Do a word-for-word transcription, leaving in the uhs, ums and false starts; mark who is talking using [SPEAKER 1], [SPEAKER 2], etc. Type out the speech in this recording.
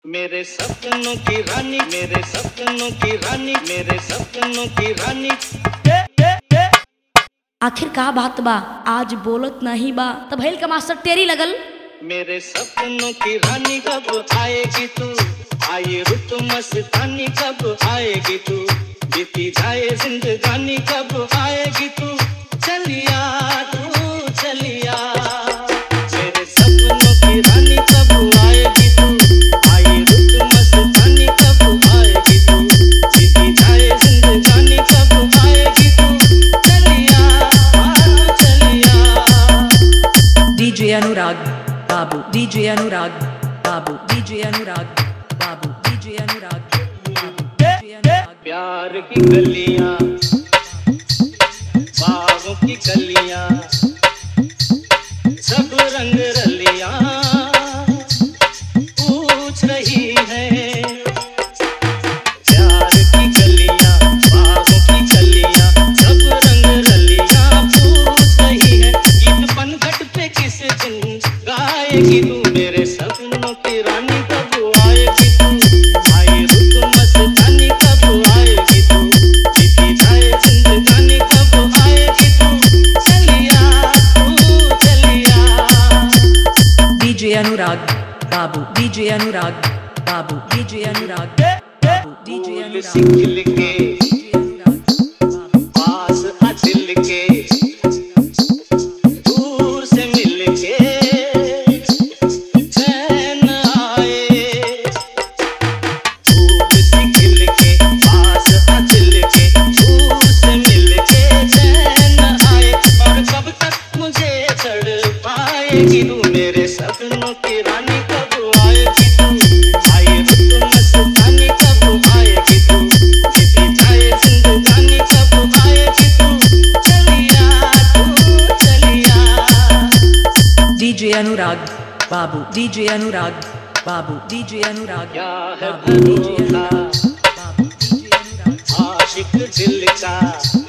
[SPEAKER 1] मेरे सपनों की रानी, मेरे सपनों की रानी, मेरे सपनों की रानी।
[SPEAKER 2] आखिर का बात बा, आज बोलत नहीं बा, तब हेल का मास्टर तेरी लगल।
[SPEAKER 1] मेरे सपनों की रानी कब आएगी तू, आई रुत मस्तानी कब आएगी तू, बीती जाए जिंदगानी कब आएगी तू, चलिया तू चलिया। मेरे सपनों की रानी कब आएगी तू, आई रुत मस्तानी कब आएगी तू, बीती जाए जिंदगानी कब आएगी तू, चलिया चलिया।
[SPEAKER 3] DJ Anurag Babu, DJ Anurag Babu, DJ Anurag Babu, DJ Anurag Babu, DJ Anurag.
[SPEAKER 1] प्यार की गलियां, बागों की गलियां, सब रंग रलियां पूछ रही है। प्यार की गलियां, बागों की गलियां, सब रंग रलियां पूछ रही है। गीत पनघट पे किस दिन गाएगी तू, मेरे सपनों की रानी कब आएगी तू, आई रुत मस्तानी कब आएगी तू, बीती जाए जिंदगानी कब आएगी तू, चलिया तू चलिया।
[SPEAKER 3] DJ Anurag Babu, DJ Anurag Babu, DJ Anurag Babu, DJ Anurag
[SPEAKER 1] खिल के
[SPEAKER 3] डीजे अनुराग बाबू।
[SPEAKER 1] पास अचिल के दूर से मिल के चैन आए, धूप सी खिल के पास अचिल के दूर से मिल के चैन आए। और कब तक मुझे चढ़ पाएगी तू, मेरे सपनों की रानी कब आएगी तू, आई रुत मस्तानी कब आएगी तू, बीती जाए जिंदगानी कब आएगी तू, चलिया तू चलिया।
[SPEAKER 3] DJ Anurag Babu, DJ Anurag Babu, DJ Anurag
[SPEAKER 1] क्या है
[SPEAKER 3] बाबू, डीजे
[SPEAKER 1] भरोसा
[SPEAKER 3] अनुराग बाबू, डीजे अनुराग।
[SPEAKER 1] आशिक दिल का,